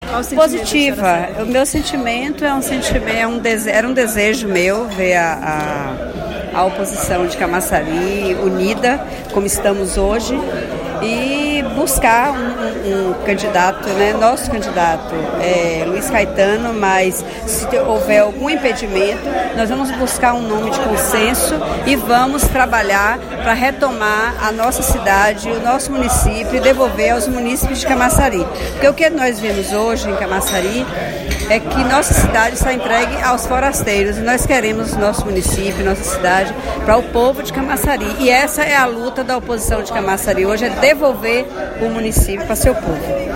Positiva. O meu sentimento era um desejo meu ver a oposição de Camaçari unida, como estamos hoje, e buscar um candidato, nosso candidato é Luiz Caetano, mas se houver algum impedimento, nós vamos buscar um nome de consenso e vamos trabalhar para retomar a nossa cidade, o nosso município e devolver aos munícipes de Camaçari. Porque o que nós vemos hoje em Camaçari é que nossa cidade está entregue aos forasteiros e nós queremos nosso município, nossa cidade, para o povo de Camaçari. E essa é a luta da oposição de Camaçari hoje, é devolver o município para seu povo.